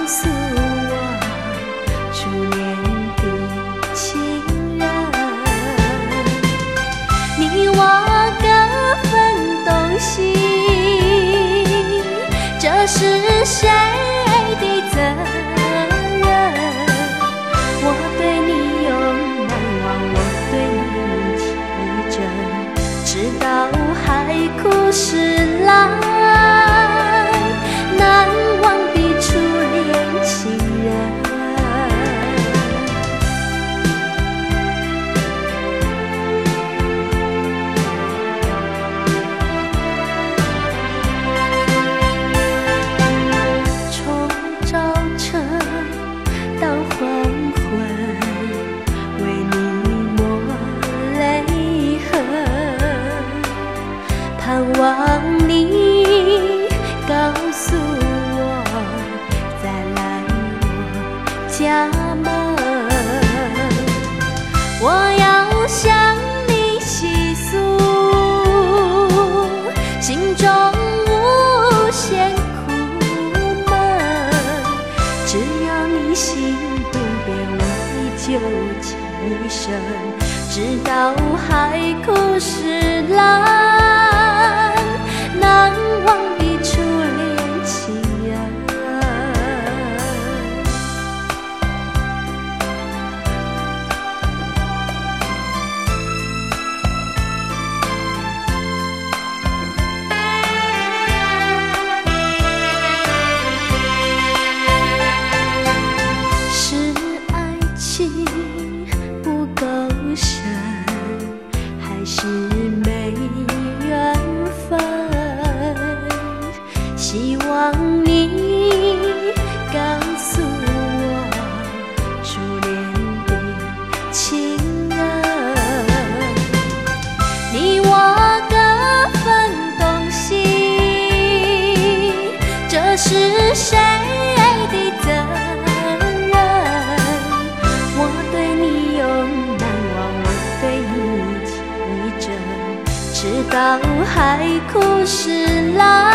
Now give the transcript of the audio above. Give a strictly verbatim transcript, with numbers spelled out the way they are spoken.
诉我初恋的情人，你我各分东西，这是谁的责任？我对你永难忘，我对你情真，直到海枯石烂，难忘的初恋情人。从早晨到黄昏，为你抹泪痕，盼望你告诉我再来我家门。我要向你倾诉心中无限苦闷，只要你心不变，我依旧情深，直到海枯石烂，难忘的初恋情人。是爱情不够深，还是没缘分？希望你告诉我初恋的情人，你我各分东西，这是谁的责任？我对你永难忘，我对你情真，直到海枯石烂。